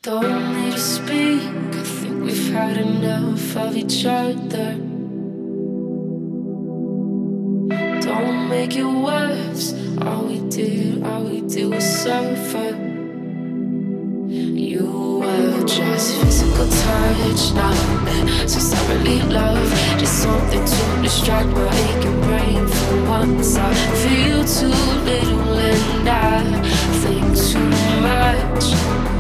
Don't need to speak, I think we've had enough of each other. Don't make it worse, all we did was suffer. You were just physical touch, nothing sincerely love. Just something to distract my aching brain from once I feel too little and I think too much.